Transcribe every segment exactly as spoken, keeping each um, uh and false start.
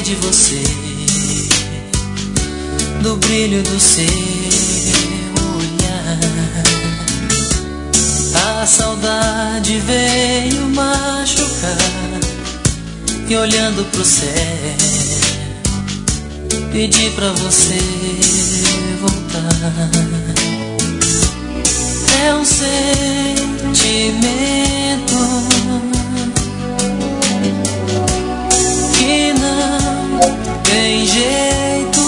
de você, do brilho do seu olhar. A saudade veio machucar e olhando pro céu pedi pra você voltar. É um sentimento que não tem jeito.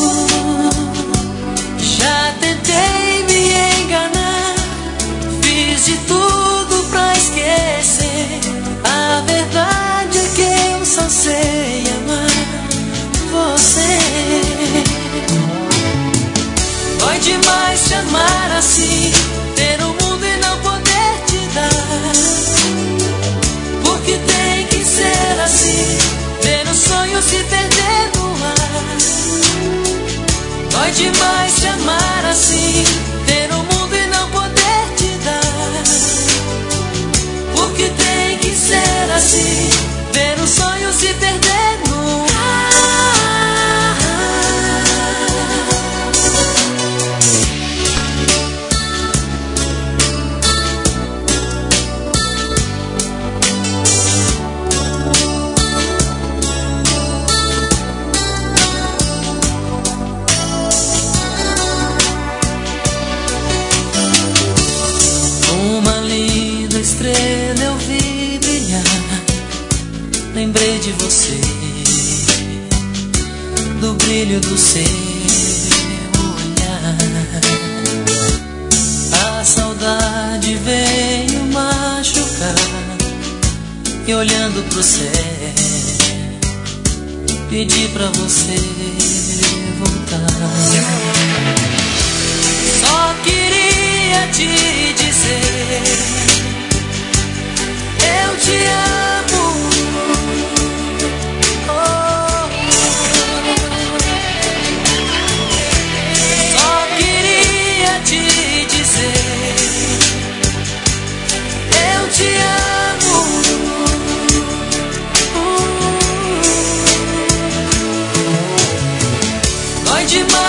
Já tentei me enganar, fiz de tudo pra esquecer. A verdade é que eu só sei amar você. Dói demais te amar assim, ter o mundo e não poder te dar. Porque tem que ser assim, ver o sonho se perder no ar. Dói demais te amar assim, ter o mundo e não poder te dar. Porque tem que ser assim, ver o sonho se perder no ar. Estrela eu vi brilhar, lembrei de você, do brilho do seu olhar. A saudade veio machucar e olhando pro céu pedi pra você voltar. Só queria te dizer eu te amo. Oh, só queria te dizer eu te amo. Uh, dói demais